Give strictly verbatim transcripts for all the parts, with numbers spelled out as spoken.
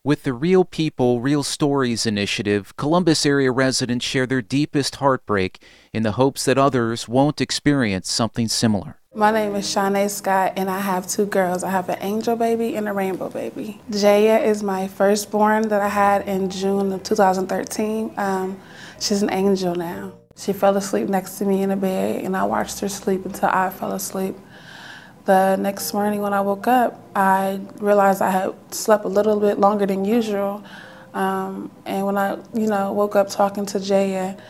With the Real People, Real Stories initiative, Columbus area residents share their deepest heartbreak in the hopes that others won't experience something similar. My name is Shanae Scott, and I have two girls. I have an angel baby and a rainbow baby. Jaya is my firstborn that I had in June of two thousand thirteen. Um, she's an angel now. She fell asleep next to me in the bed, and I watched her sleep until I fell asleep. The next morning when I woke up, I realized I had slept a little bit longer than usual. Um, and when I, you know, woke up talking to Jaya,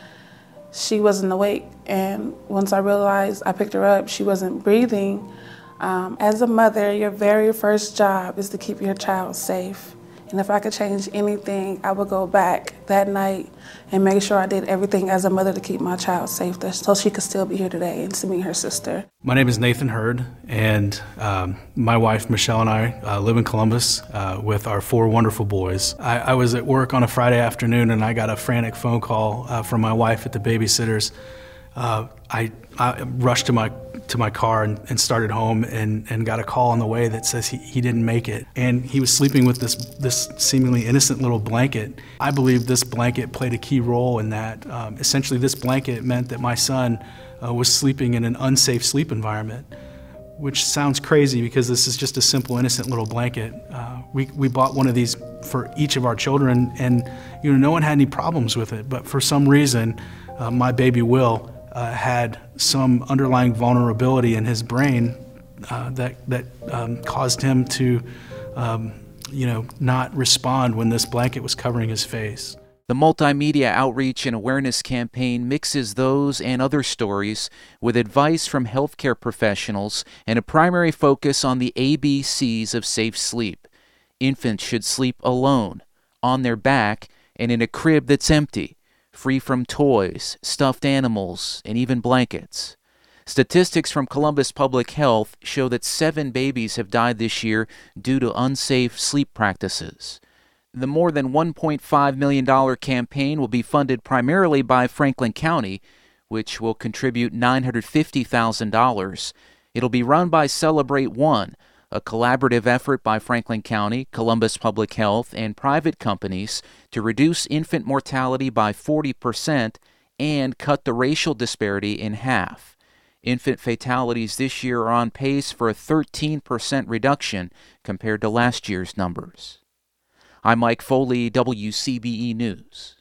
she wasn't awake. And once I realized, I picked her up, she wasn't breathing. Um, as a mother, your very first job is to keep your child safe. And if I could change anything, I would go back that night and make sure I did everything as a mother to keep my child safe so she could still be here today and to meet her sister. My name is Nathan Hurd, and um, my wife Michelle and I uh, live in Columbus uh, with our four wonderful boys. I, I was at work on a Friday afternoon and I got a frantic phone call uh, from my wife at the babysitter's. Uh, I, I rushed to my to my car and, and started home and, and got a call on the way that says he, he didn't make it. And he was sleeping with this this seemingly innocent little blanket. I believe this blanket played a key role in that. Um, essentially, this blanket meant that my son uh, was sleeping in an unsafe sleep environment, which sounds crazy because this is just a simple, innocent little blanket. Uh, we, we bought one of these for each of our children, and you know no one had any problems with it. But for some reason, uh, my baby Will Uh, had some underlying vulnerability in his brain uh, that that um, caused him to, um, you know, not respond when this blanket was covering his face. The multimedia outreach and awareness campaign mixes those and other stories with advice from healthcare professionals and a primary focus on the A B Cs of safe sleep. Infants should sleep alone, on their back, and in a crib that's empty, free from toys, stuffed animals, and even blankets. Statistics from Columbus Public Health show that seven babies have died this year due to unsafe sleep practices. The more than one point five million dollars campaign will be funded primarily by Franklin County, which will contribute nine hundred fifty thousand dollars. It'll be run by Celebrate One, a collaborative effort by Franklin County, Columbus Public Health, and private companies to reduce infant mortality by forty percent and cut the racial disparity in half. Infant fatalities this year are on pace for a thirteen percent reduction compared to last year's numbers. I'm Mike Foley, W C B E News.